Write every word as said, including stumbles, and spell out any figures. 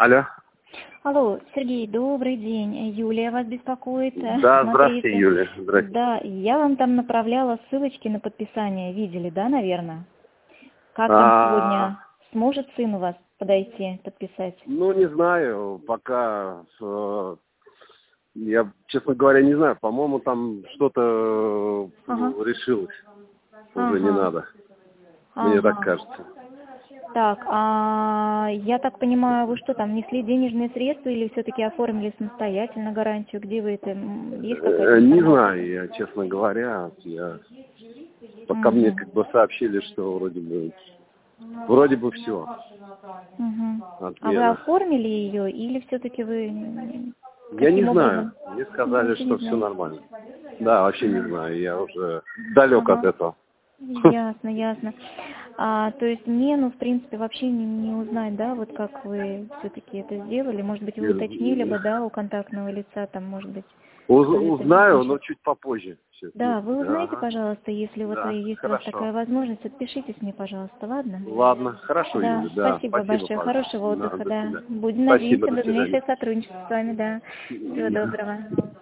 Алло. Алло, Сергей, добрый день. Юлия вас беспокоит. Да, здравствуйте, Юлия. Здравствуйте. Да, я вам там направляла ссылочки на подписание. Видели, да, наверное? Как там А, сегодня сможет сын у вас подойти, подписать? Ну, не знаю, пока, э, я, честно говоря, не знаю, по-моему, там что-то Ага. решилось, уже Ага. не надо, мне Ага. так кажется. Так, а я так понимаю, вы что там, несли денежные средства или все-таки оформили самостоятельно гарантию? Где вы это? м, Есть какая-то Э, Не информация? знаю, я, честно говоря, я, пока мне Мгм. как бы сообщили, что вроде бы, вроде бы все, Мгм. А вы отмена. оформили ее или все-таки вы м, Я не каким знаю, образом? мне Вы сказали, вообще что не все знаете? нормально. Да, вообще не знаю, я уже далек от Ага. этого. Ясно, ясно. А, то есть мне, ну, в принципе, вообще не, не узнать, да, вот как вы все-таки это сделали. Может быть, вы уточнили бы, да, у контактного лица, там, может быть, Уз- кто это Узнаю, но пишет. чуть попозже. Все это Да, будет. вы узнаете, Ага. пожалуйста, если вот Да, есть у вас хорошо. такая возможность, отпишитесь мне, пожалуйста, ладно? Ладно, хорошо, Да, Юля, да. спасибо Спасибо, большое, пожалуйста. хорошего Да, отдыха, до да. свидания. Будем Спасибо, надеяться до на свидания. дальнейшее сотрудничество с вами, да. Всего Мгм. доброго.